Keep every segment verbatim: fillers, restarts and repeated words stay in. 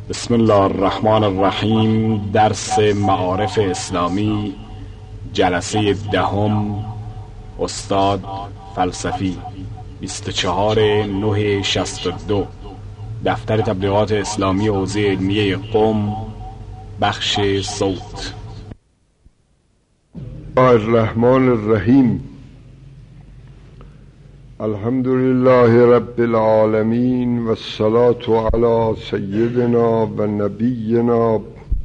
بسم الله الرحمن الرحیم. درس معارف اسلامی، جلسه دهم، استاد فلسفی، بیست و چهار نه شصت و دو، دفتر تبلیغات اسلامی حوزه علمیه قم، بخش صوت. الرحمن الرحیم. الحمد لله رب العالمین و الصلاة علی سیدنا و نبینا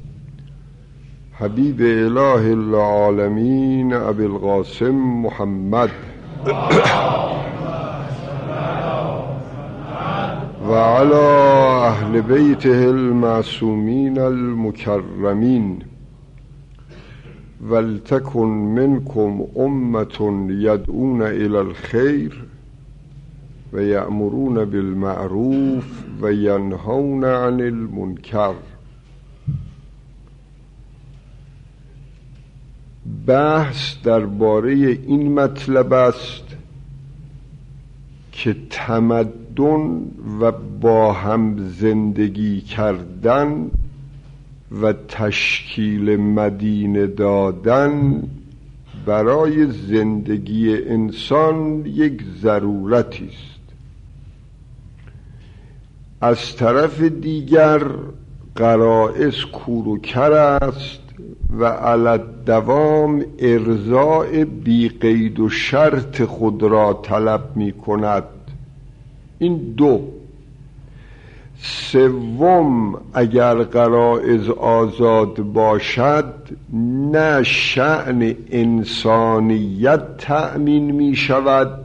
حبیب اله العالمین ابی القاسم محمد و علی اهل بیته المعصومین المکرمین. ولتکن منکم امة یدعون الی الخیر و یأمرون بالمعروف و ینهون عن المنکر. بحث درباره این مطلب است که تمدن و با هم زندگی کردن و تشکیل مدینه دادن برای زندگی انسان یک ضرورتی است. از طرف دیگر غرایز کور و کر است و علی الدوام ارضاء بی قید و شرط خود را طلب می کند. این دو. سوم، اگر غرایز آزاد باشد نه شأن انسانیت تأمین می شود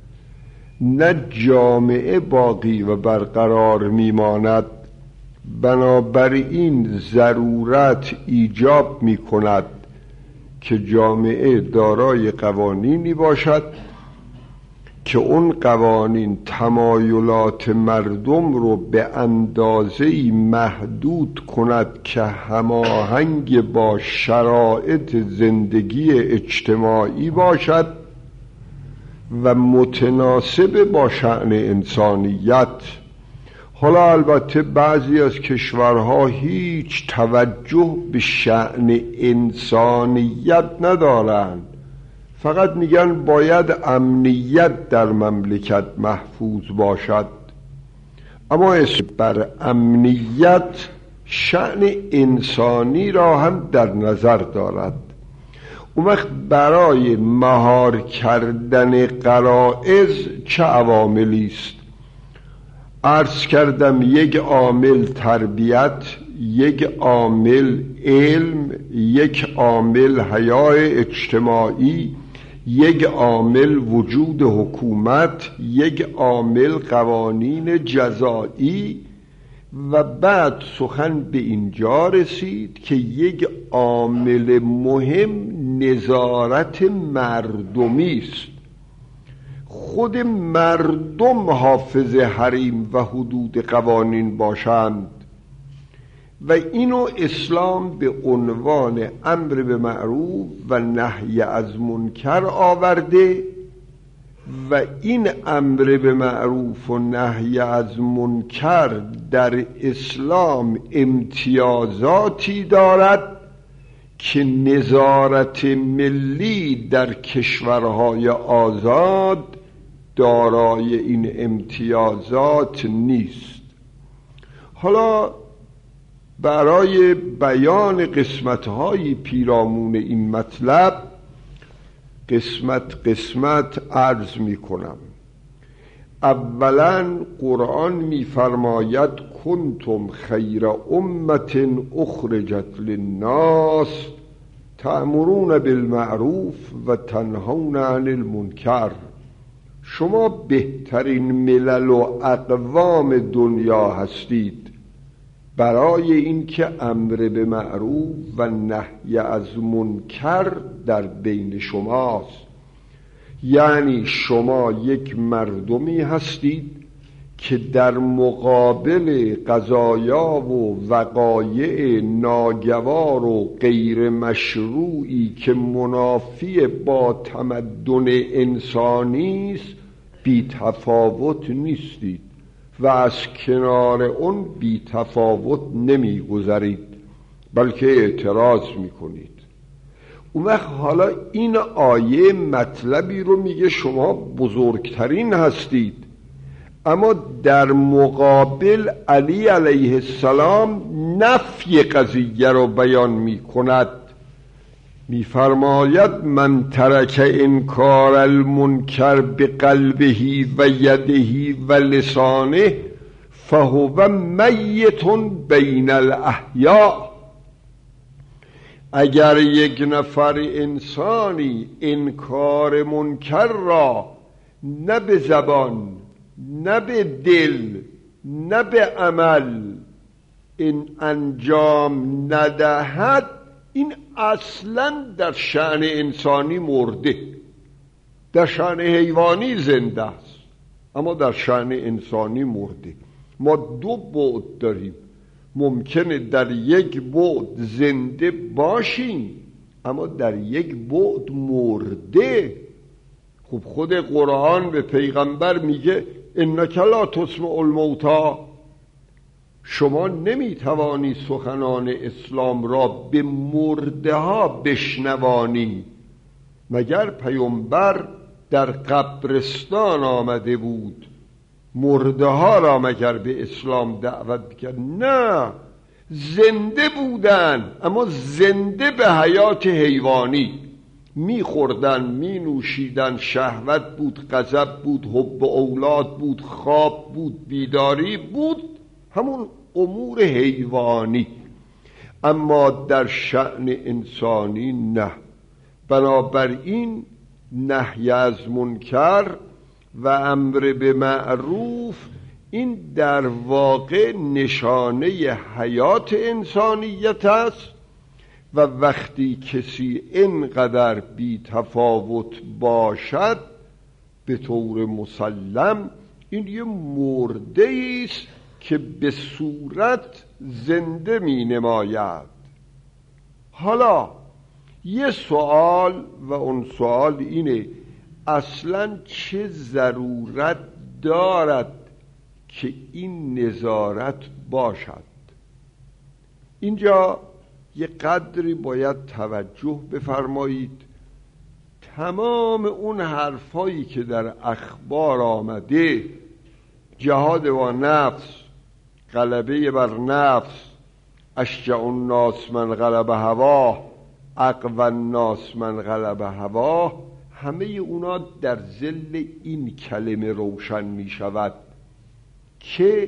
نه جامعه باقی و برقرار می ماند. بنابراین ضرورت ایجاب می کند که جامعه دارای قوانینی باشد که اون قوانین تمایلات مردم رو به اندازه‌ای محدود کند که هماهنگ با شرایط زندگی اجتماعی باشد و متناسب با شأن انسانیت. حالا البته بعضی از کشورها هیچ توجه به شأن انسانیت ندارند، فقط میگن باید امنیت در مملکت محفوظ باشد، اما بر امنیت شأن انسانی را هم در نظر دارد. اون وقت برای مهار کردن غرایز چه عواملی است؟ عرض کردم یک عامل تربیت، یک عامل علم، یک عامل حیاء اجتماعی، یک عامل وجود حکومت، یک عامل قوانین جزایی و بعد سخن به اینجا رسید که یک عامل مهم نظارت مردمی است. خود مردم حافظ حریم و حدود قوانین باشند و اینو اسلام به عنوان امر به معروف و نهی از منکر آورده و این امر به معروف و نهی از منکر در اسلام امتیازاتی دارد که نظارت ملی در کشورهای آزاد دارای این امتیازات نیست. حالا برای بیان قسمت‌های پیرامون این مطلب قسمت قسمت عرض می کنم. اولا قرآن می فرماید کنتم خیر امت اخرجت للناس تأمرون بالمعروف و تنهون عن المنکر. شما بهترین ملل و اقوام دنیا هستید برای اینکه امر به معروف و نهی از منکر در بین شماست. یعنی شما یک مردمی هستید که در مقابل قضایا و وقایع ناگوار و غیر مشروعی که منافی با تمدن انسانی است بی تفاوت نیستید و از کنار اون بی تفاوت نمی گذرید بلکه اعتراض می کنید. اون وقت حالا این آیه مطلبی رو میگه شما بزرگترین هستید، اما در مقابل علی علیه السلام نفی قضیه رو بیان می کند. می فرماید من ترک انکار المنکر بقلبه و یده و لسانه فهو میت بین الاحیاء. اگر یک نفر انسانی انکار منکر را نه به زبان، نه به دل، نه به عمل این انجام ندهد، این اصلا در شأن انسانی مرده. در شأن حیوانی زنده است اما در شأن انسانی مرده. ما دو بعد داریم، ممکنه در یک بعد زنده باشیم اما در یک بعد مرده. خب خود قرآن به پیغمبر میگه انک لا تسمع الموتی، شما نمیتوانی سخنان اسلام را به مرده ها بشنوانی. مگر پیامبر در قبرستان آمده بود مرده ها را مگر به اسلام دعوت کرد؟ نه، زنده بودن اما زنده به حیات حیوانی، میخوردن، می نوشیدن، شهوت بود، غضب بود، حب اولاد بود، خواب بود، بیداری بود، همون امور حیوانی. اما در شأن انسانی نه. بنابراین نهی از منکر و امر به معروف این در واقع نشانه حیات انسانیت است و وقتی کسی اینقدر بی تفاوت باشد به طور مسلم این یه مرده است که به صورت زنده می نماید. حالا یه سوال و اون سوال اینه اصلا چه ضرورت دارد که این نظارت باشد؟ اینجا یه قدری باید توجه بفرمایید. تمام اون حرفایی که در اخبار آمده، جهاد با نفس، غلبه بر نفس، اشجع الناس من غلب هواه، اقوی الناس من غلب هواه، همه اونا در ظل این کلمه روشن می شود که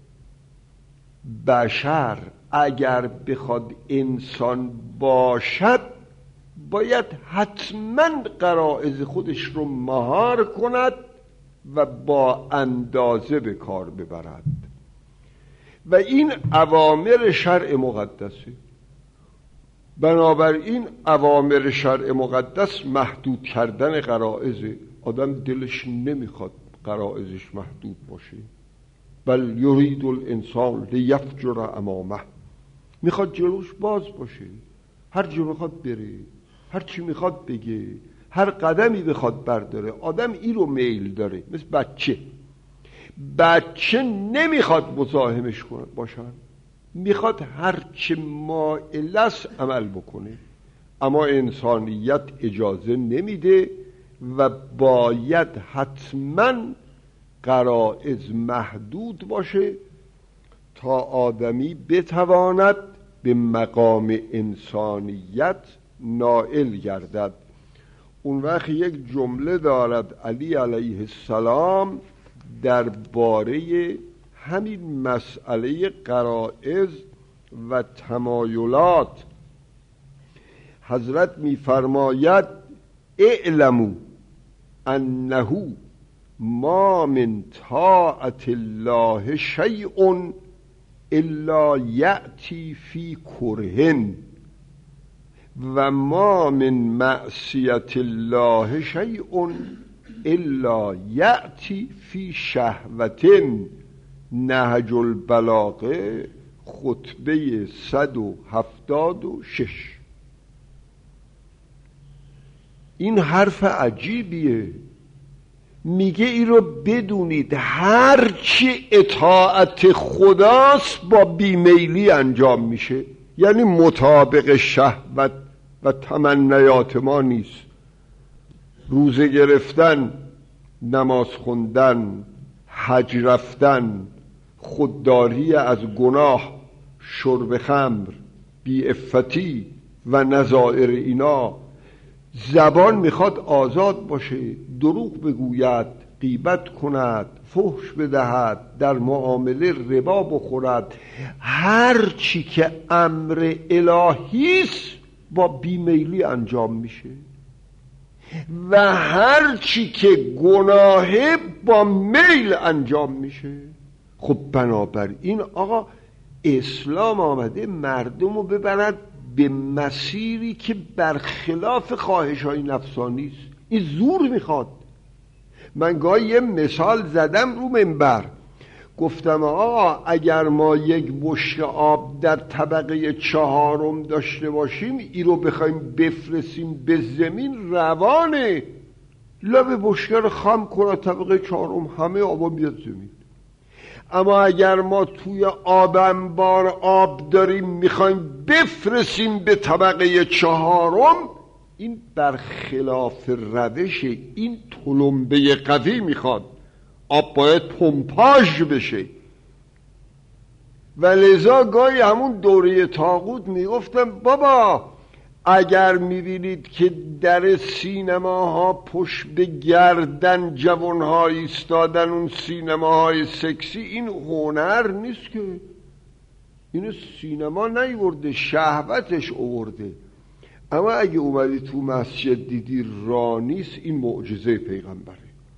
بشر اگر بخواد انسان باشد باید حتما غرایز خودش رو مهار کند و با اندازه به کار ببرد و این اوامر شرع مقدسه. بنابراین اوامر شرع مقدس محدود کردن غرایزه. آدم دلش نمیخواد غرایزش محدود باشه. بل یرید الانسان لیفجر امامه، میخواد جلوش باز باشه، هر جا میخواد بره، هر چی میخواد بگه، هر قدمی بخواد برداره. آدم این رو میل داره. مثل بچه، بچه نمیخواد مزاحمش باشن، میخواد هر چه مائل است عمل بکنه، اما انسانیت اجازه نمیده و باید حتما غرایز محدود باشه تا آدمی بتواند به مقام انسانیت نائل گردد. اون وقت یک جمله دارد علی علیه السلام درباره همین مسئله غرایز و تمایلات. حضرت می‌فرماید اعلموا انه ما من طاعت الله شیء الا یأتی فی کرهن و ما من معصیت الله شیء الا یأتی فی شهوتن. نهج البلاغه خطبه صد و هفتاد و شش. این حرف عجیبیه. میگه این رو بدونید هرچی اطاعت خداست با بیمیلی انجام میشه، یعنی مطابق شهوت و تمنیات ما نیست. روزه گرفتن، نماز خوندن، حج رفتن، خودداری از گناه، شرب خمر، بی‌عفتی و نظائر اینا. زبان میخواد آزاد باشه، دروغ بگوید، غیبت کند، فحش بدهد، در معامله ربا بخورد. هر چی که امر الهیست با بیمیلی انجام میشه و هر چی که گناهه با میل انجام میشه. خب بنابراین آقا اسلام آمده مردم رو ببرد به مسیری که برخلاف خواهش های نفسانی است. این زور میخواد. من گاهی یه مثال زدم رو منبر، گفتم آقا اگر ما یک بشکه آب در طبقه چهارم داشته باشیم، این رو بخوایم بفرستیم به زمین روانه، لب بشکه رو خم کنه طبقه چهارم، همه آبا بیاد زمین. اما اگر ما توی آب انبار آب داریم میخوایم بفرستیم به طبقه چهارم، این برخلاف روش این تلمبه قوی میخواد. آب باید پمپاژ بشه. و لذا گاهی همون دوره طاغوت میگفتم بابا اگر میبینید که در سینماها پشت به گردن جوانها ایستادن، اون سینماهای سکسی، این هنر نیست که، اینو سینما نیورده، شهوتش آورده. اما اگه اومدی تو مسجد دیدی راه نیست، این معجزه پیغمبره.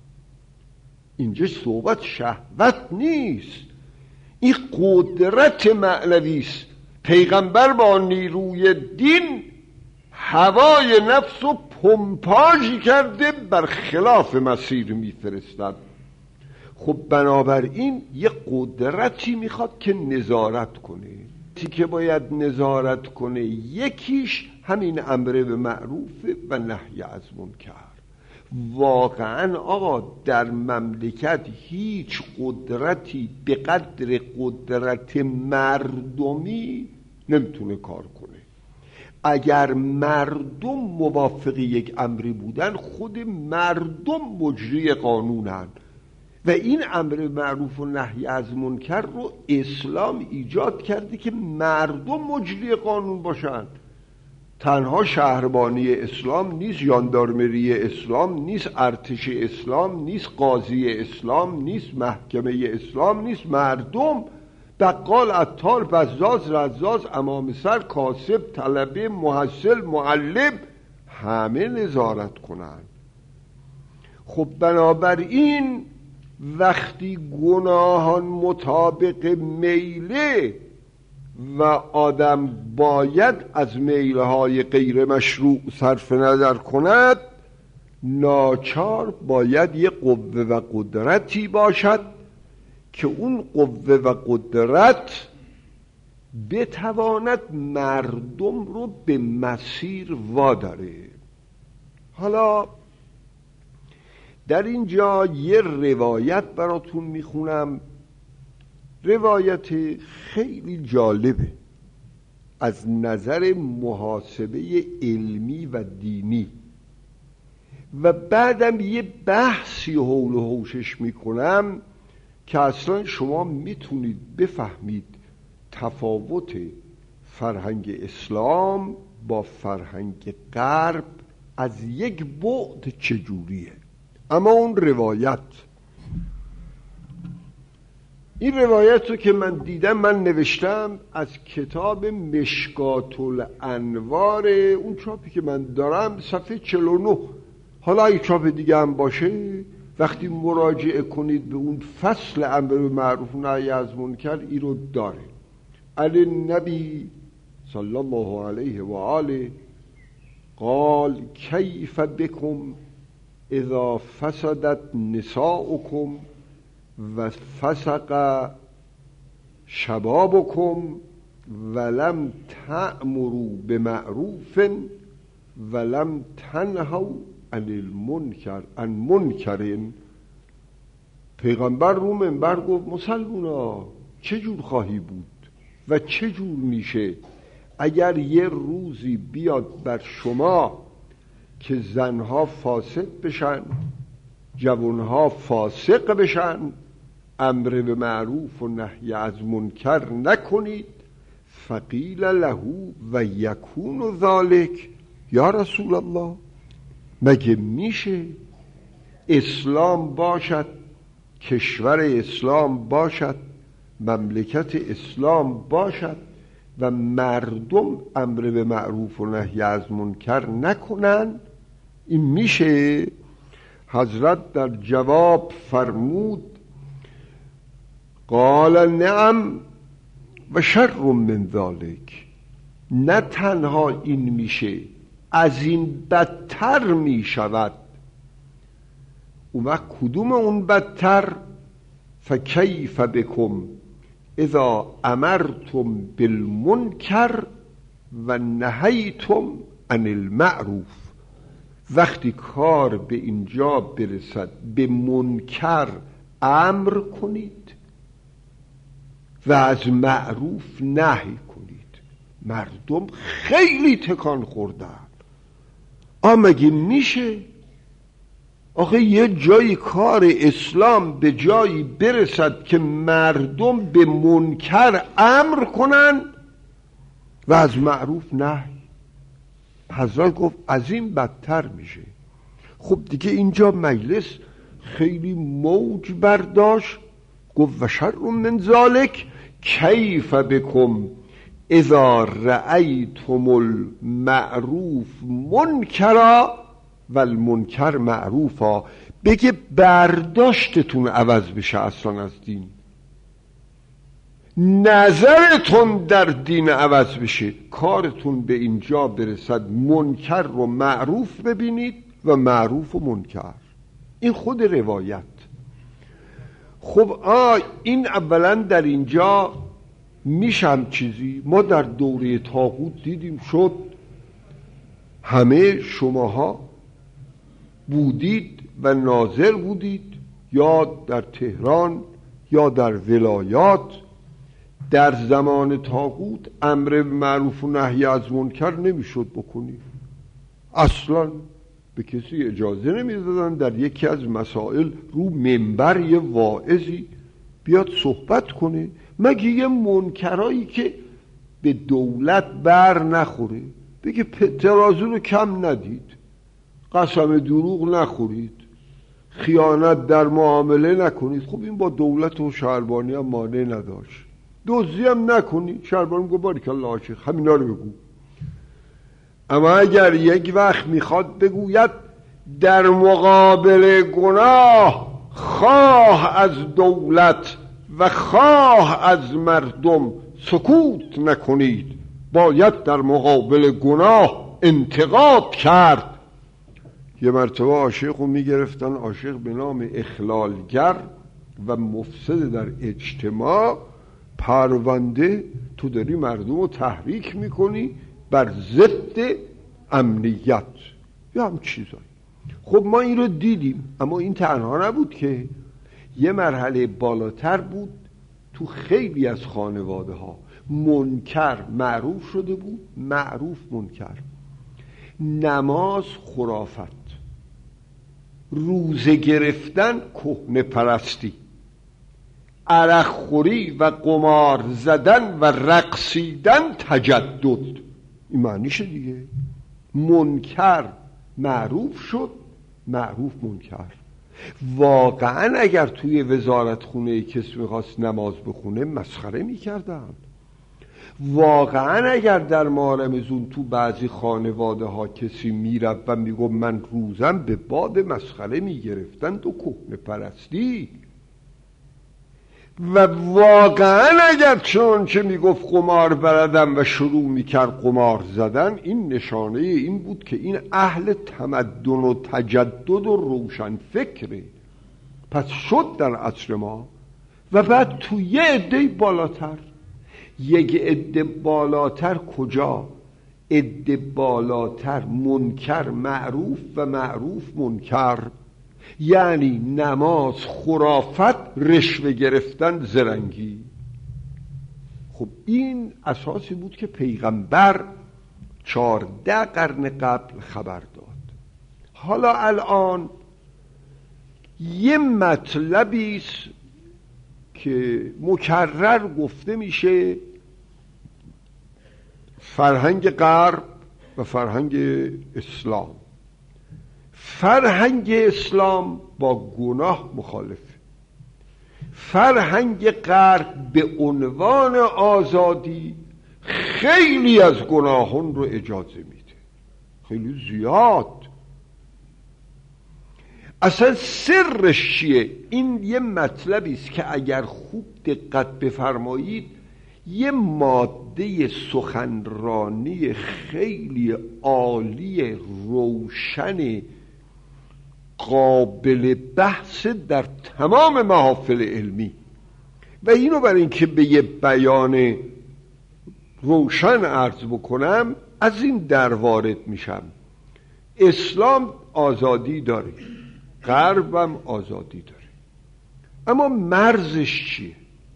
اینجا صحبت شهوت نیست، این قدرت معنوی است. پیغمبر با نیروی دین هوای نفس رو پمپاژ کرده، برخلاف مسیر میفرستد. خب بنابراین یه قدرتی میخواد که نظارت کنه. چیزی که باید نظارت کنه یکیش همین امر به معروف و نهی از منکر. واقعا آقا در مملکت هیچ قدرتی به قدر قدرت مردمی نمیتونه کار کنه. اگر مردم موافق یک امری بودن، خود مردم مجری قانونن و این امر معروف و نهی از منکر رو اسلام ایجاد کرده که مردم مجری قانون باشن. تنها شهربانی اسلام نیست، ژاندارمری اسلام نیست، ارتش اسلام نیست، قاضی اسلام نیست، محکمه اسلام نیست. مردم، بقال، عطار، بزاز، رزاز، امام سر، کاسب، طلبه، محصل، معلم، همه نظارت کنند. خب بنابراین وقتی گناهان مطابق میله و آدم باید از میلهای غیر مشروع صرف نظر کند، ناچار باید یه قوه و قدرتی باشد که اون قوه و قدرت بتواند مردم رو به مسیر واداره. حالا در اینجا یه روایت براتون میخونم، روایت خیلی جالبه از نظر محاسبه علمی و دینی، و بعدم یه بحثی حول و حوشش میکنم که اصلا شما میتونید بفهمید تفاوت فرهنگ اسلام با فرهنگ غرب از یک بعد چجوریه. اما اون روایت، این روایت رو که من دیدم، من نوشتم از کتاب مشکات الانوار، اون چاپی که من دارم، صفحه چهل و نه. حالا اگه چاپ دیگه هم باشه، وقتی مراجعه کنید به اون فصل امر معروف و نهی از منکر، این رو داره. علی نبی صلی الله علیه و آله قال کیف بکم اذا فسدت نساؤکم و فسق شبابکم ولم تأمروا بمعروف ولم تنهوا عن المنکر عن منکر پیغمبر رو منبر گفت مسلمونا چه جور خواهی بود و چه جور میشه اگر یه روزی بیاد بر شما که زنها فاسد بشن، جوانها فاسق بشن، امر به معروف و نهی از منکر نکنید، فقیل له و یکون ذالک یا رسول الله. مگه میشه اسلام باشد، کشور اسلام باشد، مملکت اسلام باشد و مردم امر به معروف و نهی از منکر نکنن؟ این میشه؟ حضرت در جواب فرمود قال نعم و شر من ذالک. نه تنها این میشه، از این بدتر میشود. اون وقت کدوم اون بدتر؟ فکیف بکم اذا امرتم بالمنکر و نهیتم عن المعروف. وقتی کار به اینجا برسد به منکر امر کنید و از معروف نهی کنید. مردم خیلی تکان خوردن. آمگه میشه؟ آخه یه جایی کار اسلام به جایی برسد که مردم به منکر امر کنن و از معروف نهی. حضرت گفت از این بدتر میشه. خب دیگه اینجا مجلس خیلی موج برداشت، گفت و شر من ذالک کیف بکم اذا رأیتم المعروف منکرا و المنکر معروفا. بگه برداشتتون عوض بشه اصلا از دین، نظرتون در دین عوض بشه، کارتون به اینجا برسد منکر رو معروف ببینید و معروف و منکر. این خود روایت. خب آ این اولا در اینجا میشم چیزی ما در دوره طاغوت دیدیم شد. همه شماها بودید و ناظر بودید، یا در تهران یا در ولایات. در زمان طاغوت امر معروف و نهی از منکر نمیشد بکنی، اصلا به کسی اجازه نمیدادن در یکی از مسائل رو منبر یه واعظی بیاد صحبت کنه، مگه یه منکرایی که به دولت بر نخوره. بگه ترازو رو کم ندید، قسم دروغ نخورید، خیانت در معامله نکنید. خب این با دولت و شهربانی هم مانع نداشت. دزدی هم نکنید. شهربانی گفت باریکالله عاشق، همینا رو بگو. اما اگر یک وقت میخواد بگوید در مقابل گناه خواه از دولت و خواه از مردم سکوت نکنید، باید در مقابل گناه انتقاد کرد. یه مرتبه عاشق رو میگرفتن، عاشق به نام اخلالگر و مفسد در اجتماع، پرونده تو داری مردم رو تحریک میکنی بر ضد امنیت یا هم چیزایی. خب ما این رو دیدیم، اما این تنها نبود که یه مرحله بالاتر بود. تو خیلی از خانواده ها منکر معروف شده بود، معروف منکر. نماز خرافت، روزه گرفتن کهنه پرستی، عرق خوری و قمار زدن و رقصیدن تجدد. این معنیشه دیگه. منکر معروف شد، معروف منکر. واقعا اگر توی وزارت خونه کسی میخواست نماز بخونه مسخره میکردن. واقعا اگر در ماه رمضان تو بعضی خانواده ها کسی میرفت و میگفت من روزم به باد مسخره میگرفتند و کهنه پرستی. و واقعا اگر چون چه میگفت قمار بردم و شروع میکرد قمار زدن، این نشانه این بود که این اهل تمدن و تجدد و روشن فکره. پس شد در عصر ما. و بعد تو یه عده بالاتر، یک عده بالاتر کجا؟ عده بالاتر منکر معروف و معروف منکر. یعنی نماز، خرافت، رشوه گرفتن، زرنگی. خب این اساسی بود که پیغمبر چهارده قرن قبل خبر داد. حالا الان یه مطلبی است که مکرر گفته میشه، فرهنگ غرب و فرهنگ اسلام. فرهنگ اسلام با گناه مخالفه، فرهنگ غرب به عنوان آزادی خیلی از گناهان رو اجازه میده، خیلی زیاد. اصلا سرش چیه؟ این یه مطلبی است که اگر خوب دقت بفرمایید یه ماده سخنرانی خیلی عالی، روشن، قابل بحث در تمام محافل علمی. و اینو برای اینکه به یه بیان روشن عرض بکنم از این در وارد میشم. اسلام آزادی داره، غرب هم آزادی داره، اما مرزش چیه؟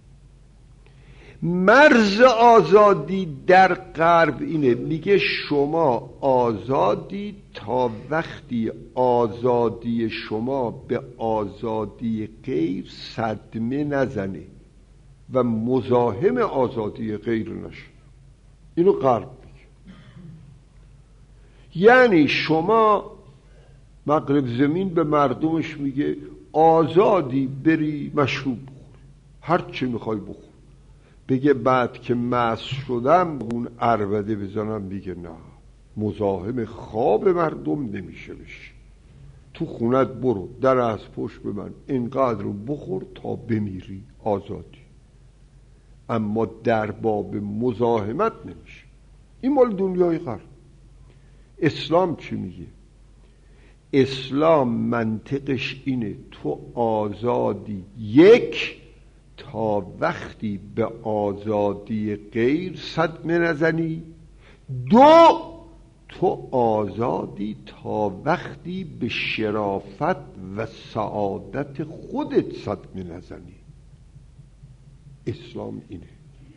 مرز آزادی در غرب اینه، میگه شما آزادی تا وقتی آزادی شما به آزادی غیر صدمه نزنه و مزاحم آزادی غیر نشه. اینو غرب میگه. یعنی شما مغرب زمین به مردمش میگه آزادی بری مشروب بخور، هر چی میخوای بخور. بگه بعد که مست شدم اون عربده بزنم، میگه نه، مزاحم خواب مردم نمیشه بشی، تو خونت برو، در از پشت به من اینقدر رو بخور تا بمیری، آزادی. اما در باب مزاحمت نمیشه. این مال دنیای غرب. اسلام چی میگه؟ اسلام منطقش اینه تو آزادی، یک، تا وقتی به آزادی غیر صدمه نزنی، دو، تو آزادی تا وقتی به شرافت و سعادت خودت صدمه نزنی. اسلام اینه.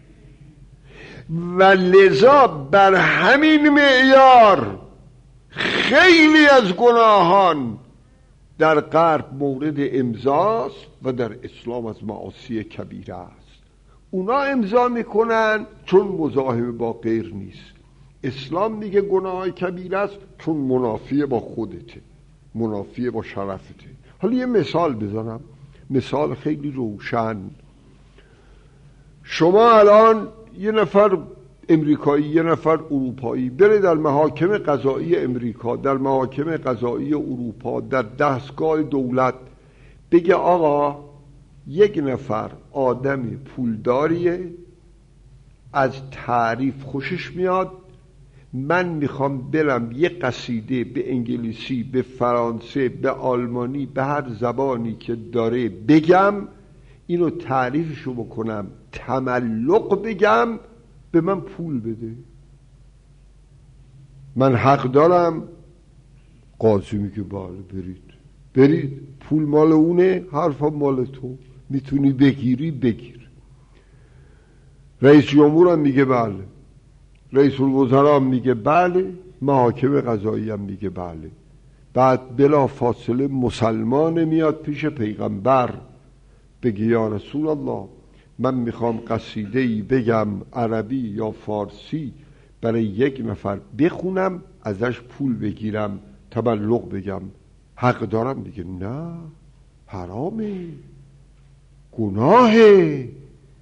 و لذا بر همین معیار خیلی از گناهان در غرب مورد امضاست و در اسلام از معاصی کبیره است. اونا امضا میکنن چون مزاحم با غیر نیست. اسلام میگه گناه کبیره است چون منافی با خودته، منافی با شرفته. حالا یه مثال بزنم، مثال خیلی روشن. شما الان یه نفر امریکایی، یه نفر اروپایی بره در محاکم قضایی امریکا، در محاکم قضایی اروپا، در دستگاه دولت، بگه آقا یک نفر آدم پولداریه، از تعریف خوشش میاد، من میخوام برم یه قصیده به انگلیسی، به فرانسه، به آلمانی، به هر زبانی که داره بگم، اینو تعریفشو بکنم، تملق بگم، به من پول بده. من حق دارم؟ قاضی میگه بله برید برید، پول مال اونه، حرفم مال تو، میتونی بگیری بگیر. رئیس جمهور هم میگه بله، رئیس الوزراء هم میگه بله، محاکم قضایی هم میگه بله. بعد بلا فاصله مسلمان میاد پیش پیغمبر بگه یا رسول الله من میخوام قصیده‌ای بگم عربی یا فارسی برای یک نفر بخونم، ازش پول بگیرم، تبلغ بگم، حق دارم؟ میگه نه، حرامه، گناهه.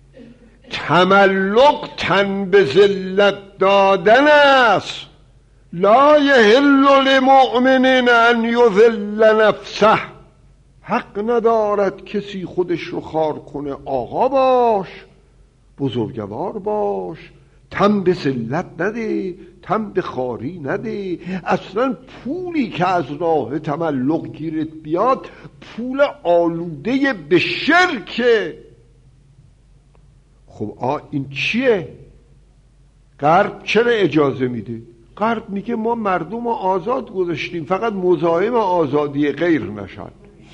تملق تن به ذلت دادن است. لا یحل لمؤمن ان یذل نفسه. حق ندارد کسی خودش رو خار کنه. آقا باش، بزرگوار باش، تن به ذلت نده، تن به خاری نده. اصلا پولی که از راه تملق گیرت بیاد پول آلوده به شرکه. خب آ این چیه؟ غرب چرا اجازه میده؟ غرب میگه ما مردم رو آزاد گذاشتیم، فقط مزاحم آزادی غیر نشن.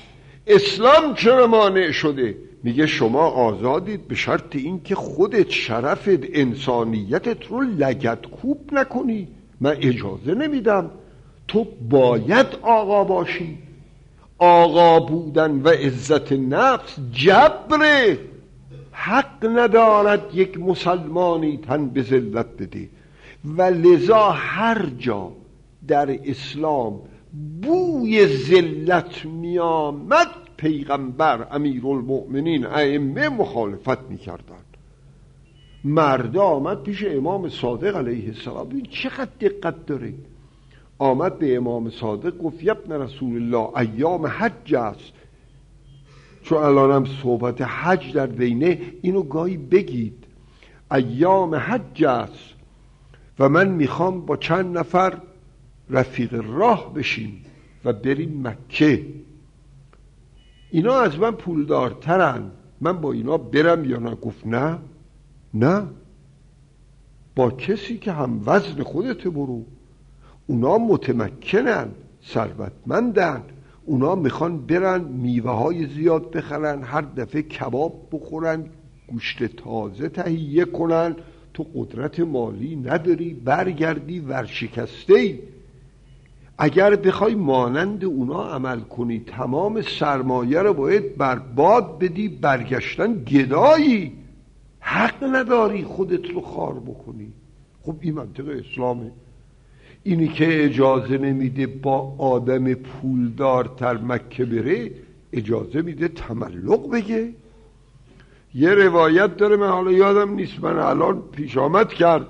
اسلام چرا مانع شده؟ میگه شما آزادید به شرط این که خودت شرفت انسانیتت رو لگدکوب نکنی. من اجازه نمیدم، تو باید آقا باشی. آقا بودن و عزت نفس جبره. حق ندارد یک مسلمانی تن به ذلت بده و لذا هر جا در اسلام بوی ذلت میامد پیغمبر، امیرالمؤمنین، ائمه مخالفت میکردن. مرد آمد پیش امام صادق علیه السلام، این چقدر دقت داره. آمد به امام صادق گفت ابن رسول الله ایام حج است، چون الانم صحبت حج در بینه، اینو گاهی بگید. ایام حج است و من میخوام با چند نفر رفیق راه بشیم و بریم مکه. اینا از من پولدارترن، من با اینا برم یا نه؟ گفت نه نه، با کسی که هم وزن خودت برو. اونا متمکنن، ثروتمندن، اونا میخوان برن میوه های زیاد بخرن، هر دفعه کباب بخورن، گوشت تازه تهیه کنن. تو قدرت مالی نداری، برگردی ورشکسته‌ای. اگر بخوای مانند اونا عمل کنی تمام سرمایه رو باید برباد بدی، برگشتن گدایی. حق نداری خودت رو خار بکنی. خب این منطق اسلامه. اینی که اجازه نمیده با آدم پولدارتر مکه بره، اجازه میده تملق بگه. یه روایت داره، من حالا یادم نیست، من الان پیش آمد کرد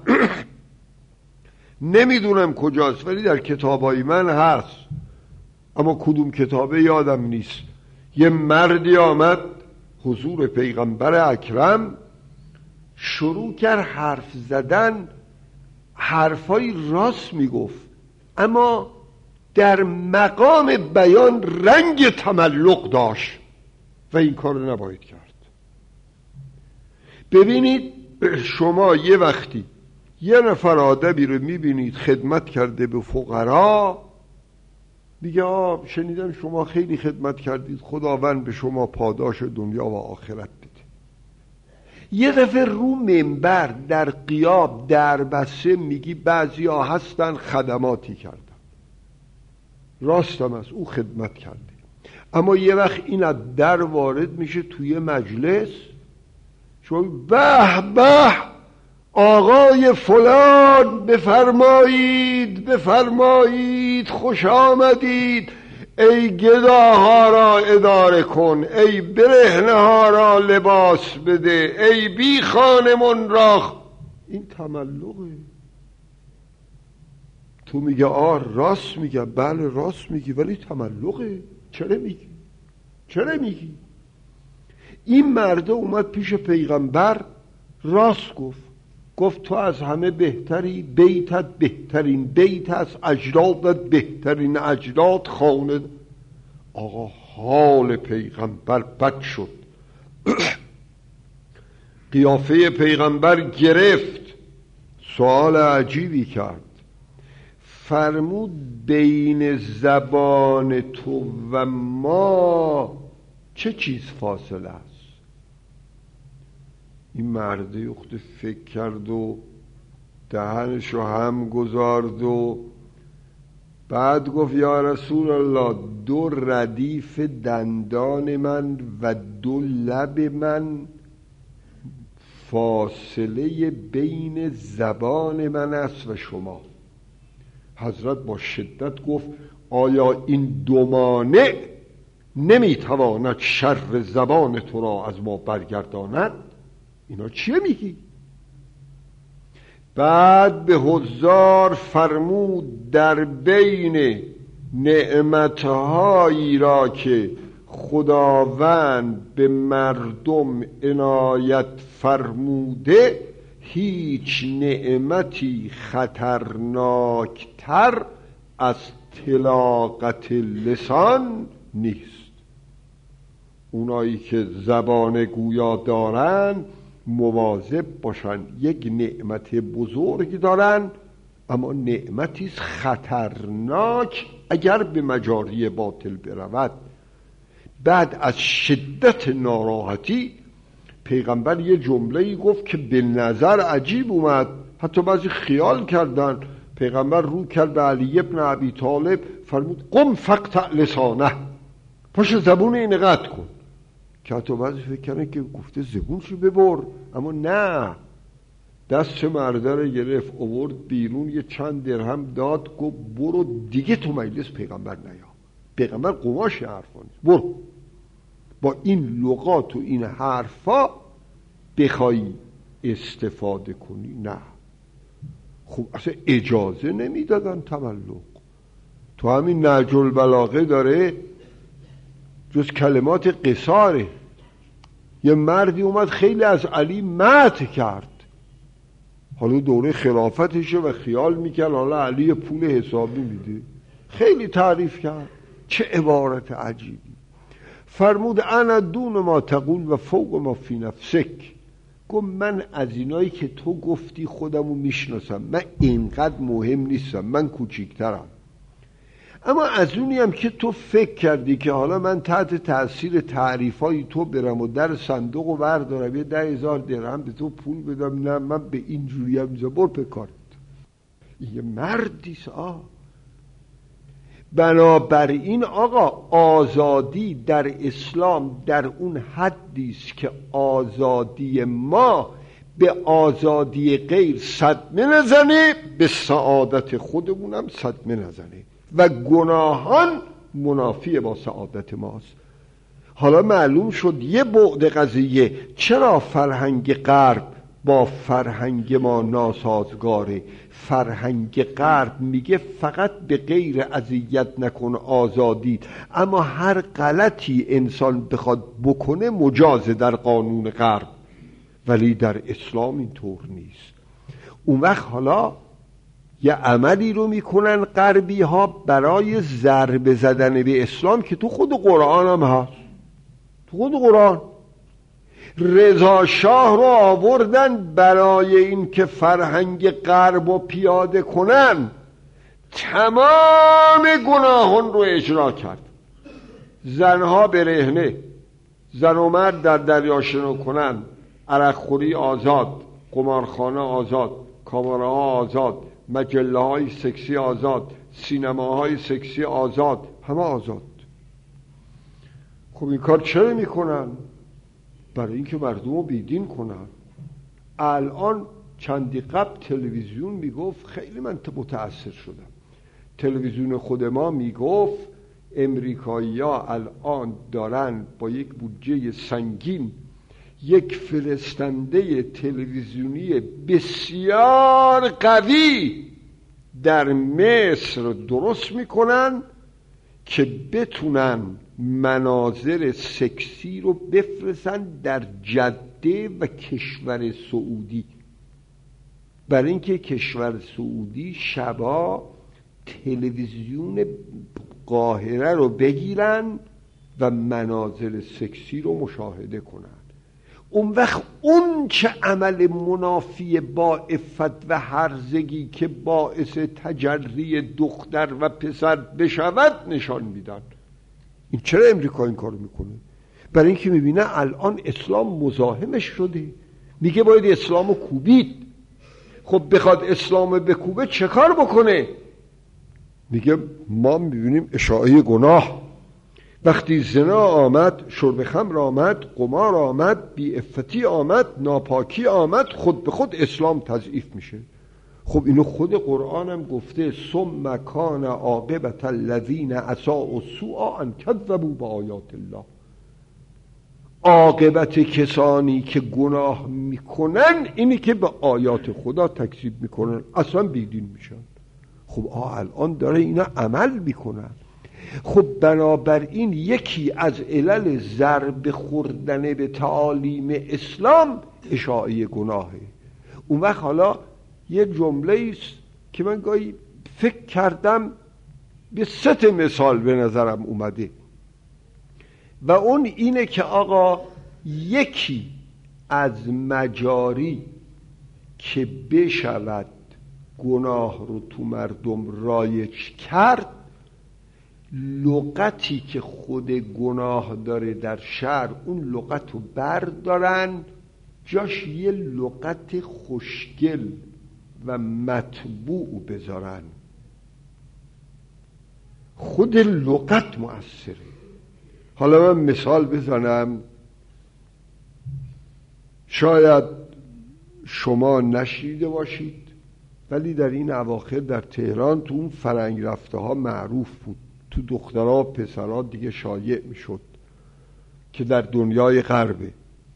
نمیدونم کجاست، ولی در کتابای من هست، اما کدوم کتابه یادم نیست. یه مردی آمد حضور پیغمبر اکرم، شروع کرد حرف زدن، حرفای راست میگفت، اما در مقام بیان رنگ تملق داشت و این کار نباید کرد. ببینید شما یه وقتی یه نفر آدمی رو میبینید خدمت کرده به فقرا، میگه آه شنیدم شما خیلی خدمت کردید، خداوند به شما پاداش دنیا و آخرت بده. یه دفعه رو منبر در غیاب در بسته میگی بعضی ها هستن خدماتی کردن، راستم از او خدمت کرده، اما یه وقت این از در وارد میشه توی مجلس، چون به به آقای فلان بفرمایید بفرمایید، خوش آمدید، ای گداها را اداره کن، ای برهنه ها را لباس بده، ای بی خانمان را. این تملقه. تو میگه آه راست میگه، بله راست میگی، ولی تملقه. چرا میگی؟ چرا میگی؟ این مرده اومد پیش پیغمبر، راست گفت. گفت تو از همه بهتری، بیتت بهترین بیت است، اجدادت بهترین اجداد، خانه. آقا حال پیغمبر بد شد. قیافه پیغمبر گرفت، سوال عجیبی کرد، فرمود بین زبان تو و ما چه چیز فاصله است؟ این مرد یخت فکر کرد و دهنشو هم گذارد و بعد گفت یا رسول الله، دو ردیف دندان من و دو لب من فاصله بین زبان من است و شما. حضرت با شدت گفت آیا این دو مانع نمیتواند شر زبان تو را از ما برگرداند؟ اینا چیه میگی؟ بعد به حضار فرمود در بین نعمتهایی را که خداوند به مردم عنایت فرموده، هیچ نعمتی خطرناکتر از طلاقت لسان نیست. اونایی که زبان گویا دارن مواظب باشن، یک نعمت بزرگ دارن، اما نعمتی خطرناک اگر به مجاری باطل برود. بعد از شدت ناراحتی پیغمبر یه جمله‌ای گفت که به نظر عجیب اومد، حتی بعضی خیال کردن. پیغمبر رو کرد به علی ابن ابی طالب، فرمود قم فقطع لسانه، پاش زبون این قطع کن. که حتی بعضی فکر کردن که گفته زبونشو ببر، اما نه، دست مرده رو گرفت آورد بیرون، یه چند درهم داد، گفت برو دیگه تو مجلس پیغمبر نیا. پیغمبر قماش حرفان برو، با این لغات و این حرفا بخوای استفاده کنی نه. خب اصلا اجازه نمیدادن تملق. تو همین نهج البلاغه داره جز کلمات قصاره. یه مردی اومد خیلی از علی مدح کرد، حالا دوره خلافتشه و خیال میکرد حالا علی پول حسابی میده، خیلی تعریف کرد. چه عبارت عجیبی. فرمود انا دون ما تقول و فوق ما فی نفسک. گفت من از اینایی که تو گفتی خودمو میشناسم، من اینقدر مهم نیستم، من کوچیکترم. اما از اونی هم که تو فکر کردی که حالا من تحت تأثیر تعریفای تو برم و در صندوق و بردارم یه ده هزار درهم به تو پول بدم، نه من به این جوری هم زبر پکارت. یه مردیست. آه بنابراین آقا آزادی در اسلام در اون حدیست که آزادی ما به آزادی غیر صدمه نزنه، به سعادت خودمونم صدمه نزنه و گناهان منافی با سعادت ماست. حالا معلوم شد یه بعد قضیه چرا فرهنگ غرب با فرهنگ ما ناسازگاره. فرهنگ غرب میگه فقط به غیر اذیت نکن آزادی، اما هر غلطی انسان بخواد بکنه مجازه در قانون غرب، ولی در اسلام اینطور نیست. اون وقت حالا یه عملی رو میکنن غربی ها برای ضربه زدن به اسلام که تو خود قرآن هم هست. تو خود قرآن رضا شاه رو آوردن برای این که فرهنگ غرب رو پیاده کنن، تمام گناهان رو اجرا کرد. زنها برهنه، زن و مرد در دریا شنا کنن، عرق خوری آزاد، قمارخانه آزاد، کامراها آزاد، مجله های سکسی آزاد، سینماهای سکسی آزاد، همه آزاد. خب این کار چرا میکنن؟ برای اینکه مردم رو بیدین کنن. الان چندی قبل تلویزیون میگفت، خیلی من متأثر شدم، تلویزیون خود ما میگفت امریکایی ها الان دارن با یک بودجه سنگین یک فرستنده تلویزیونی بسیار قوی در مصر درست میکنن که بتونن مناظر سکسی رو بفرستن در جده و کشور سعودی، برای اینکه کشور سعودی شبا تلویزیون قاهره رو بگیرن و مناظر سکسی رو مشاهده کنن. اون وقت اون چه عمل منافی با عفت و هرزگی که باعث تجری دختر و پسر بشود نشان میدن. این چرا امریکا این کارو میکنه؟ برای اینکه میبینه الان اسلام مزاحمش شده، میگه باید اسلامو کوبید. خب بخواد اسلامو بکوبه چه کار بکنه؟ میگه ما میبینیم اشاعه گناه. وقتی زنا آمد، شرب خمر آمد، قمار آمد، بی عفتی آمد، ناپاکی آمد، خود به خود اسلام تضعیف میشه. خب اینو خود قرآن هم گفته ثم کان عاقبت الذین اساءوا السوء ان کذبوا بآیات الله. عاقبت کسانی که گناه میکنن اینی که به آیات خدا تکذیب میکنن، اصلا بیدین میشن. خب آه الان داره اینا عمل میکنن. خب بنابراین یکی از علل ضربه خوردن به تعالیم اسلام اشاعه گناهه. اون وقت حالا یه جمله است که من گاهی فکر کردم به سه مثال به نظرم اومده و اون اینه که آقا یکی از مجاری که بشود گناه رو تو مردم رایج کرد، لغتی که خود گناه داره در شهر اون لغت رو بردارن، جاش یه لغت خوشگل و مطبوع بذارن. خود لغت مؤثره. حالا من مثال بزنم، شاید شما نشنیده باشید ولی در این اواخر در تهران تو اون فرنگ رفته ها معروف بود، تو دخترها و پسرها دیگه شایع میشد که در دنیای غربه.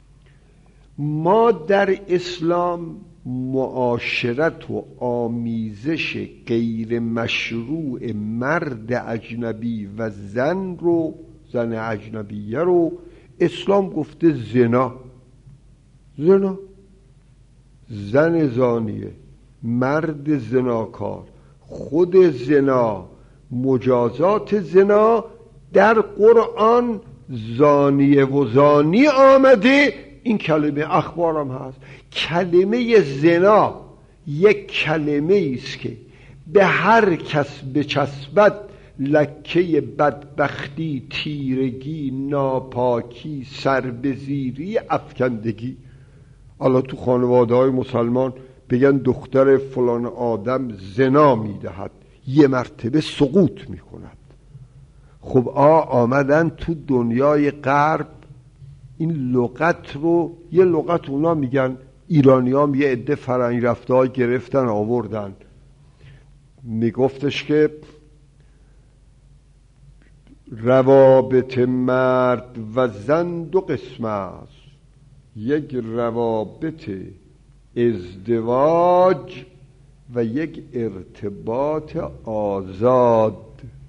ما در اسلام معاشرت و آمیزش غیر مشروع مرد اجنبی و زن رو، زن اجنبیه رو، اسلام گفته زنا. زنا، زن زانیه، مرد زناکار، خود زنا، مجازات زنا در قرآن زانیه و زانی آمده. این کلمه اخبارم هست. کلمه زنا یک کلمه است که به هر کس بچسبد لکه بدبختی، تیرگی، ناپاکی، سربزیری، افکندگی. حالا تو خانواده های مسلمان بگن دختر فلان آدم زنا میدهد، یه مرتبه سقوط میکند. خب آ آمدن تو دنیای غرب این لغت رو، یه لغت اونا میگن، ایرانی هم یه عده فرنگ رفته ها گرفتن آوردن، میگفتش که روابط مرد و زن دو قسم است، یک روابط ازدواج و یک ارتباط آزاد.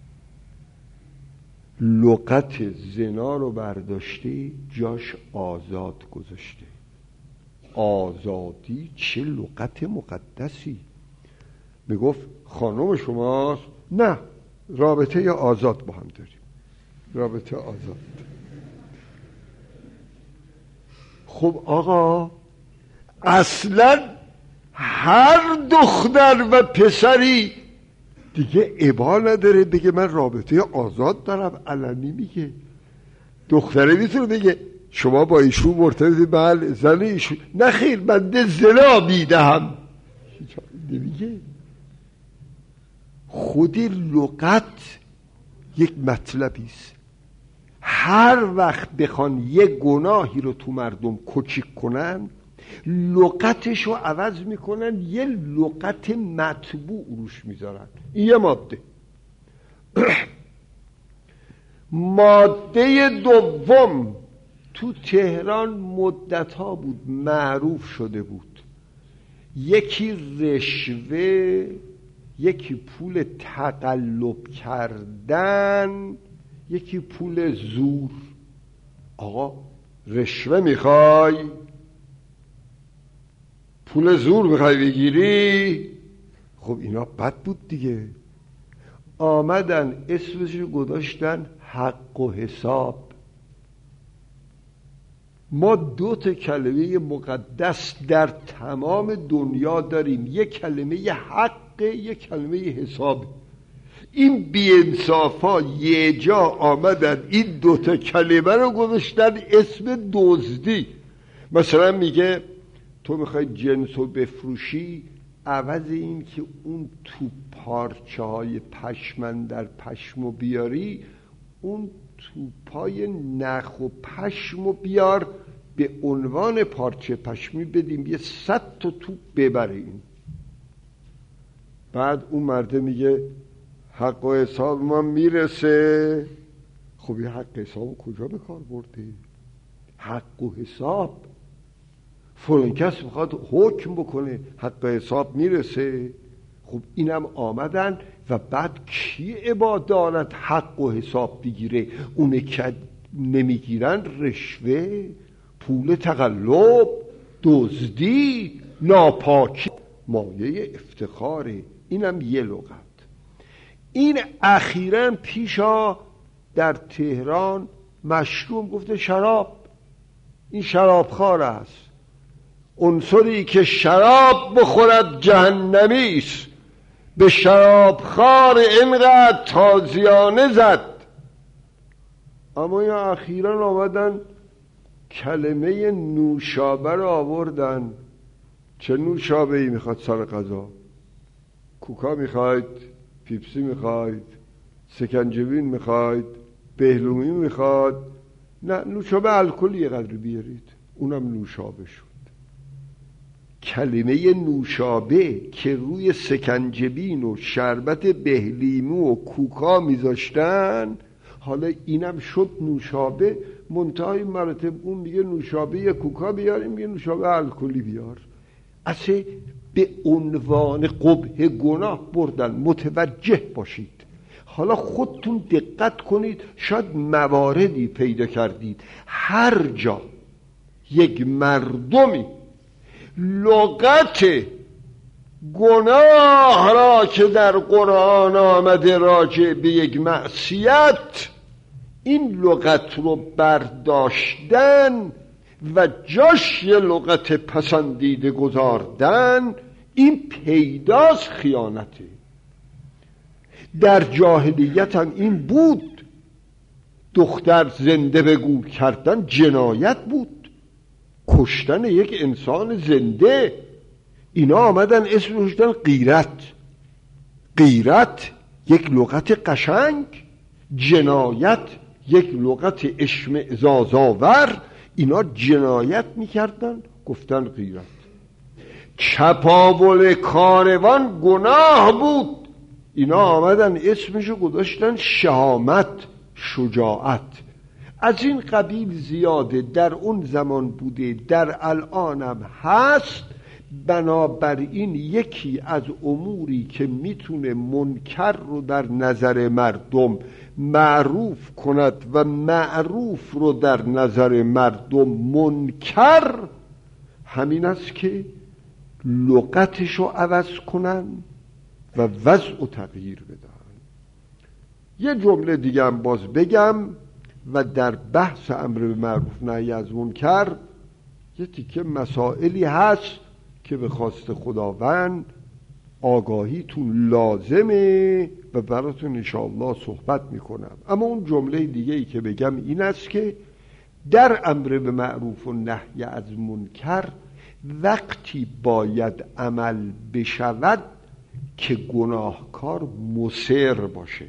لغت زنا رو برداشته جاش آزاد گذاشته. آزادی چه لغت مقدسی. میگفت خانم شماست؟ نه، رابطه آزاد با هم داریم، رابطه آزاد. خب آقا اصلا هر دختر و پسری دیگه ابا نداره بگه من رابطه آزاد دارم. علنی میگه. دختره میتونه بگه شما با ایشون مرتبطی؟ بله. زن ایشون؟ نه خیر، من زنا میدهم. نمیگه. خود لغت یک مطلبی است. هر وقت بخوان یه گناهی رو تو مردم کوچیک کنن، لغتش رو عوض میکنن، یه لغت مطبوع روش میذارن. این یه ماده. ماده دوم تو تهران مدت ها بود معروف شده بود، یکی رشوه، یکی پول تقلب کردن، یکی پول زور. آقا رشوه میخوای؟ پول زور میخوای بگیری؟ خب اینا بد بود دیگه. آمدن اسمشو گذاشتن حق و حساب. ما دو تا کلمه مقدس در تمام دنیا داریم، یک کلمه حق، یک کلمه حساب. این بی‌انصافا یه جا آمدن این دو تا کلمه رو گذاشتن اسم دزدی. مثلا میگه تو میخوای جنس رو بفروشی، عوض این که اون تو پارچه های پشمن در پشمو بیاری، اون توپای نخ و پشمو بیار، به عنوان پارچه پشمی بدیم یه صد تا توپ ببریم. بعد اون مرده میگه حق و حساب ما میرسه. خب یه حق حساب کجا به کار برده؟ حق و حساب فلان کس میخواد حکم بکنه، حق حساب میرسه. خب اینم آمدن و بعد کی عبادت حق و حساب بگیره؟ اونه که نمیگیرن رشوه، پول تقلب، دزدی، ناپاکی، مایه افتخاره. اینم یه لغت. این اخیراً پیشا در تهران مشروم گفته شراب. این شرابخوار است. عنصری که شراب بخورد جهنمی است. به شرابخوار اینقدر تازیانه زد. اما یا اخیرا آمدن کلمه نوشابه رو آوردن. چه نوشابه ای میخواد سر غذا؟ کوکا میخواید؟ پیپسی میخواید؟ سکنجبین میخواید؟ بهلومی میخواد؟ نه، نوشابه الکلی یه قدر بیارید، اونم نوشابه شد. کلمه نوشابه که روی سکنجبین و شربت بهلیمو و کوکا میذاشتن، حالا اینم شد نوشابه. منتهای مراتب اون میگه نوشابه یا کوکا بیاریم، میگه نوشابه الکلی بیار. اصلا به عنوان قبح گناه بردن. متوجه باشید. حالا خودتون دقت کنید، شاید مواردی پیدا کردید هر جا یک مردمی لغت گناه را که در قرآن آمده راجع به یک معصیت، این لغت رو برداشتن و جاش یه لغت پسندیده گذاردن، این پیداست خیانته. در جاهلیت هم این بود. دختر زنده به گور کردن جنایت بود، کشتن یک انسان زنده. اینا آمدن اسم روشدن غیرت. غیرت یک لغت قشنگ، جنایت یک لغت اشمئزازآور. اینا جنایت میکردن، گفتن غیرت. چپاول کاروان گناه بود، اینا آمدن اسمشو گذاشتن شهامت، شجاعت. از این قبیل زیاده، در اون زمان بوده، در الانم هست. بنابراین یکی از اموری که میتونه منکر رو در نظر مردم معروف کند و معروف رو در نظر مردم منکر، همین است که لغتش رو عوض کنن و وضع و تغییر بدن. یه جمله دیگه هم باز بگم و در بحث امر به معروف نهی از منکر یه تیکه مسائلی هست که به خواست خداوند آگاهیتون لازمه و براتون انشاءالله صحبت میکنم. اما اون جمله دیگه ای که بگم این است که در امر به معروف و نهی از منکر وقتی باید عمل بشود که گناهکار مصر باشه.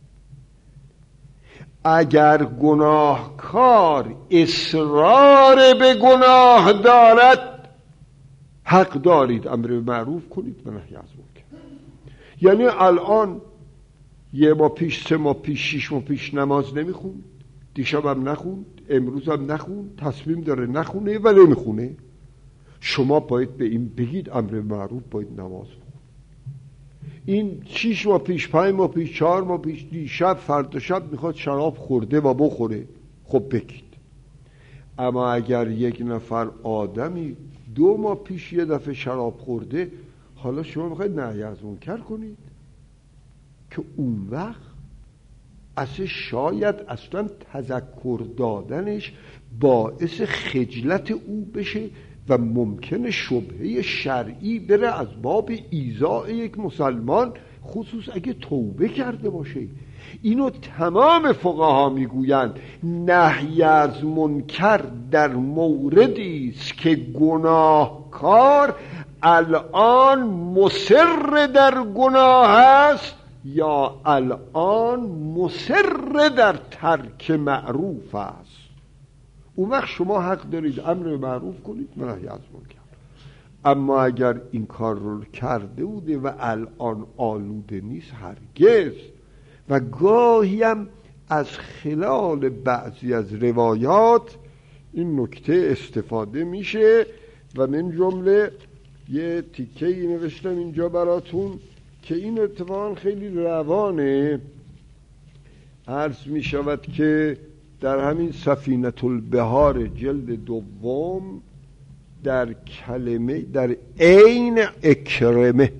اگر گناهکار اصرار به گناه دارد، حق دارید امر به معروف کنید و نهی از منکر. یعنی الان یه ماه پیش، سه ماه پیش، شیش ماه پیش نماز نمیخوند، دیشب هم نخوند، امروز هم نخوند، تصمیم داره نخونه و نمیخونه، شما باید به این بگید امر به معروف، باید نماز بخون. این شیش ماه پیش، پنج ماه پیش، چهار ماه پیش، دیشب فردا شب میخواد شراب خورده و بخوره، خب بگید. اما اگر یک نفر آدمی دو ماه پیش یه دفعه شراب خورده، حالا شما میخواید نهی از منکر کنید، که اون وقت اصلا شاید اصلا تذکر دادنش باعث خجلت او بشه و ممکنه شبهه شرعی بره از باب ایذاء یک مسلمان، خصوص اگه توبه کرده باشه. اینو تمام فقها میگویند. نهی از منکر در موردی است که گناهکار الان مصر در گناه است یا الان مصر در ترک معروف است. اون وقت شما حق دارید امر به معروف کنید و نهی از منکر. اما اگر این کار رو کرده بوده و الان آلوده نیست، هرگز. و گاهی هم از خلال بعضی از روایات این نکته استفاده میشه و من جمله یه تیکه ای نوشتم اینجا براتون که این اتفاقا خیلی روانه. عرض می شود که در همین سفینة البحار جلد دوم در کلمه در عین اکرمه،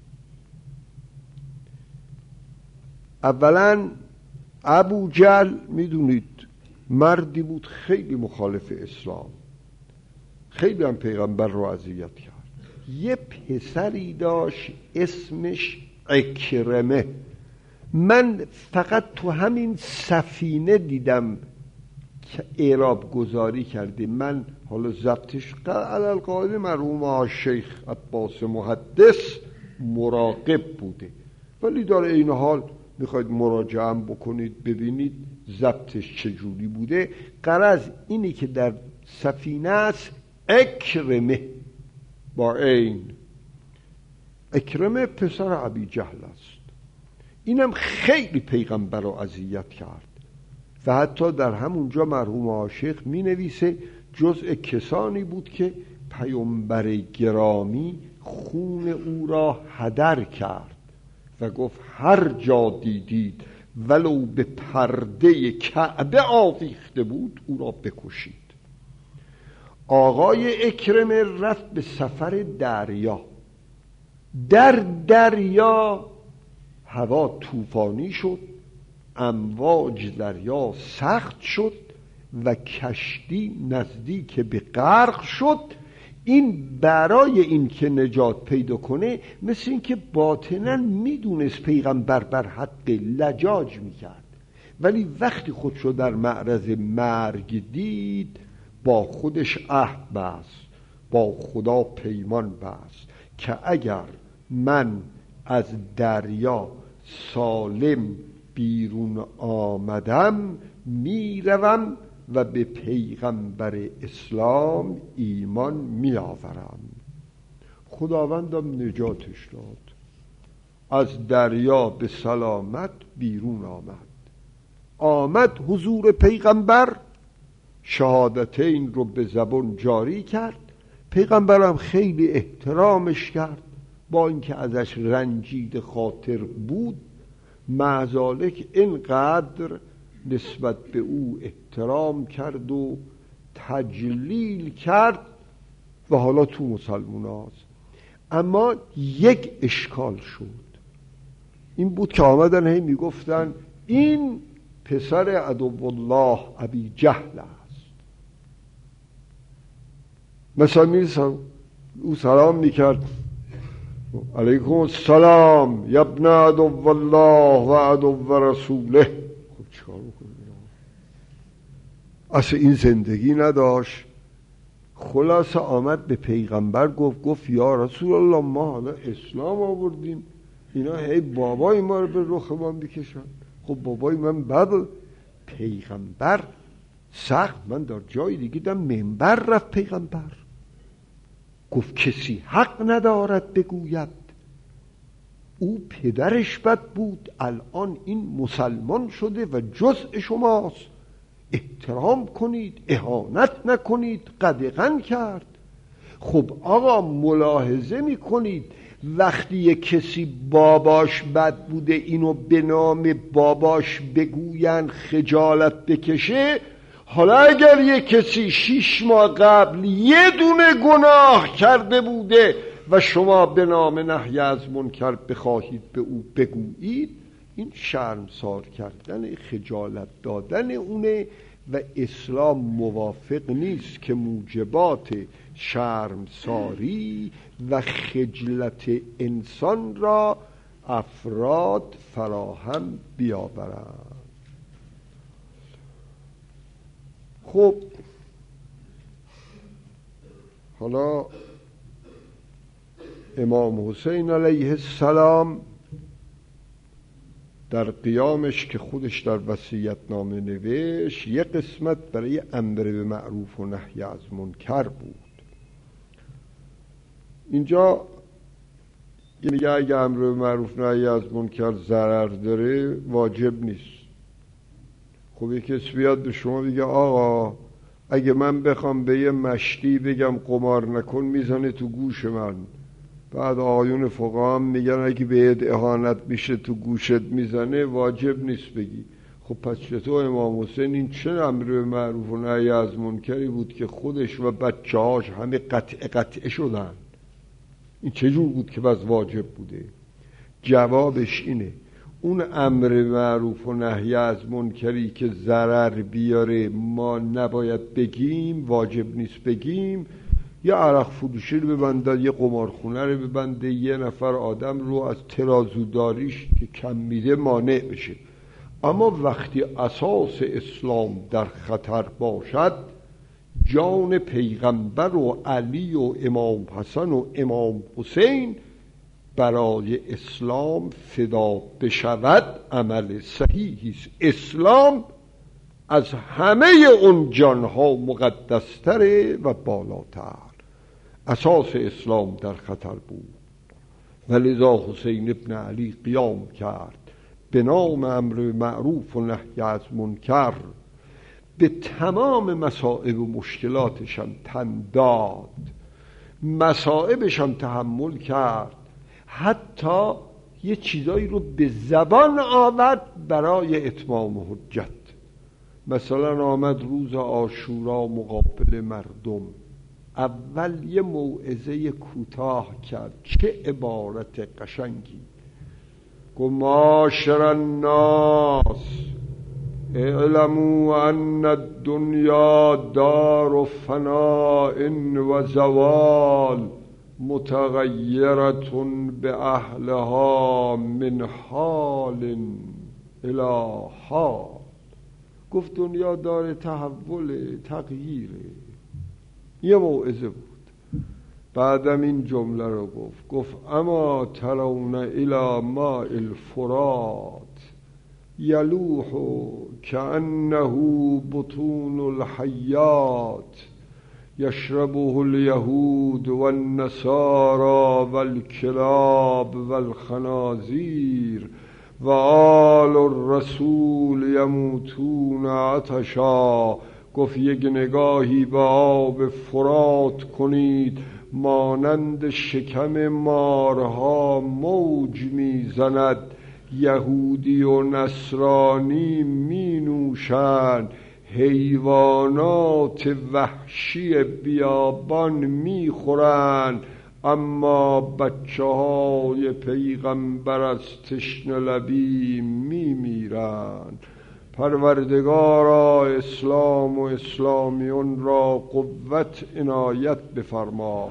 اولا ابو جهل میدونید مردی بود خیلی مخالف اسلام، خیلی هم پیغمبر رو اذیت کرد. یه پسری داشت اسمش اکرمه. من فقط تو همین سفینه دیدم که اعراب گذاری کرده. من حالا ضبطش علل قاعده مرحوم شیخ عباس محدث مراقب بوده، ولی در این حال میخواید مراجعه بکنید ببینید ضبطش چجوری بوده. غرض اینی که در سفینه است اکرمه با این. اکرمه پسر ابی جهل است. اینم خیلی پیغمبر رو اذیت کرد و حتی در همونجا مرحوم عاشق می نویسه جزء کسانی بود که پیامبر گرامی خون او را هدر کرد و گفت هر جا دیدید ولو به پرده کعبه آویخته بود او را بکشید. آقای اکرمه رفت به سفر دریا. در دریا هوا طوفانی شد، امواج دریا سخت شد و کشتی نزدیک به غرق شد. این برای این که نجات پیدا کنه مثل این که باطناً میدونست پیغمبر بر حق لجاج میکرد، ولی وقتی خودشو در معرض مرگ دید با خودش عهد بست، با خدا پیمان بست که اگر من از دریا سالم بیرون آمدم میروم و به پیغمبر اسلام ایمان میآورم. خداوندم نجاتش داد، از دریا به سلامت بیرون آمد. آمد حضور پیغمبر، شهادتین رو به زبان جاری کرد. پیغمبرم خیلی احترامش کرد، با اینکه ازش رنجید خاطر بود، معذالک اینقدر نسبت به او احترام کرد و تجلیل کرد و حالا تو مسلمان هاست. اما یک اشکال شد، این بود که آمدن هی میگفتن این پسر عدوالله ابی جهل است. مثلا میرسن او سلام میکرد علیکم السلام یا ابن عدوالله و عدو رسوله. خب چیکار بکنیم؟ اصلا این زندگی نداشت. خلاصه آمد به پیغمبر گفت گفت یا رسول الله ما حالا اسلام آوردیم، اینا هی بابای ما رو به رخ ما میکشن. خب بابای من بعد پیغمبر سخت، من در جای دیگه دیدم منبر رفت پیغمبر گفت کسی حق ندارد بگوید او پدرش بد بود، الان این مسلمان شده و جزء شماست، احترام کنید، اهانت نکنید. قدغن کرد. خب آقا ملاحظه میکنید وقتی یک کسی باباش بد بوده اینو به نام باباش بگوین خجالت بکشه. حالا اگر یک کسی شیش ماه قبل یه دونه گناه کرده بوده و شما به نام نهی از منکر بخواهید به او بگویید، این شرمسار کردن، خجالت دادن اونه و اسلام موافق نیست که موجبات شرمساری و خجلت انسان را افراد فراهم بیاورند. خب حالا امام حسین علیه السلام در قیامش که خودش در وصیت نامه نوشت یک قسمت برای امر به معروف و نهی از منکر بود. اینجا میگه اگه امر به معروف نهی از منکر ضرر داره واجب نیست. خب یک کسی بیاد به شما بگه آقا اگه من بخوام به یه مشتی بگم قمار نکن میزنه تو گوش من، بعد آقایون فقها هم میگن اگه بهت اهانت میشه تو گوشت میزنه واجب نیست بگی. خب پس چطور امام حسین این چه امر به معروف و نهی از منکری بود که خودش و بچه‌هاش همه قطع قطع شدن؟ این چه جور بود که بس واجب بوده؟ جوابش اینه اون امر معروف و نهی از منکری که ضرر بیاره ما نباید بگیم، واجب نیست بگیم، یه عرق فروشی رو ببندن، یه قمارخونه رو ببنده، یه نفر آدم رو از ترازوداریش که کم میده مانع بشه. اما وقتی اساس اسلام در خطر باشد، جان پیغمبر و علی و امام حسن و امام حسین برای اسلام فدا بشود عمل صحیحی است. اسلام از همه اون جانها مقدستره و بالاتر. اساس اسلام در خطر بود و لذا حسین ابن علی قیام کرد به نام امر معروف و نهی از منکر، به تمام مصائب و مشکلاتش هم تن داد، مصائبش هم تحمل کرد، حتی یه چیزایی رو به زبان آورد برای اتمام حجت. مثلا آمد روز عاشورا مقابل مردم، اول یه موعظه کوتاه کرد، چه عبارت قشنگی گفت: معاشر الناس اعلموا ان الدنیا دار فناء و زوال متغیرة به اهلها من حال الی حال. گفت دنیا دار تحول، تغییره. یه موعظه بود. بعدم این جمله رو گفت گفت اما ترون الی ماء الفرات یلوح کأنه بطون الحیات یشربه الیهود والنصارى والکلاب والخنازیر و آل الرسول یموتون عطشا. گفت یک نگاهی به آب فرات کنید، مانند شکم مارها موج میزند، یهودی و نصرانی می نوشند، حیوانات وحشی بیابان می خورند، اما بچه های پیغمبر از تشنه لبی می میرند. پروردگارا اسلام و اسلامیون را قوت عنایت بفرما،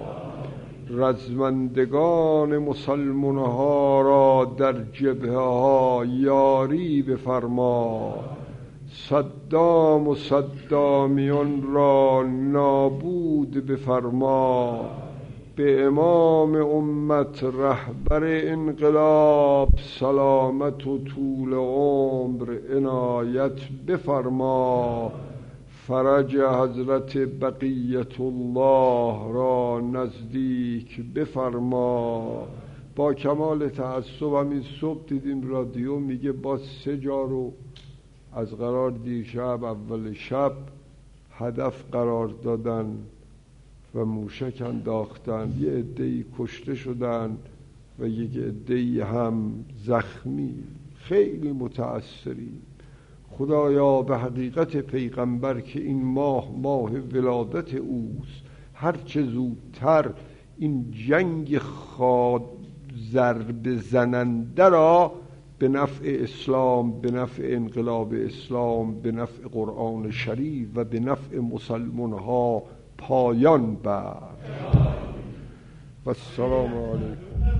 رزمندگان مسلمانها را در جبهه ها یاری بفرما، صدام و صدامیون را نابود بفرما، به امام امت رهبر انقلاب سلامت و طول عمر عنایت بفرما، فرج حضرت بقیت الله را نزدیک بفرما. با کمال تعصب همین صبح دیدیم رادیو میگه با سه جا رو از قرار دیشب اول شب هدف قرار دادن و موشک انداختن، یه عده‌ای کشته شدن و یک عده‌ای هم زخمی. خیلی متأثریم. خدایا به حقیقت پیغمبر که این ماه ماه ولادت اوست، هرچه زودتر این جنگ خاد ضرب زننده را به نفع اسلام، به نفع انقلاب اسلام، به نفع قرآن شریف و به نفع مسلمان ها پایان بر. و السلام علیکم.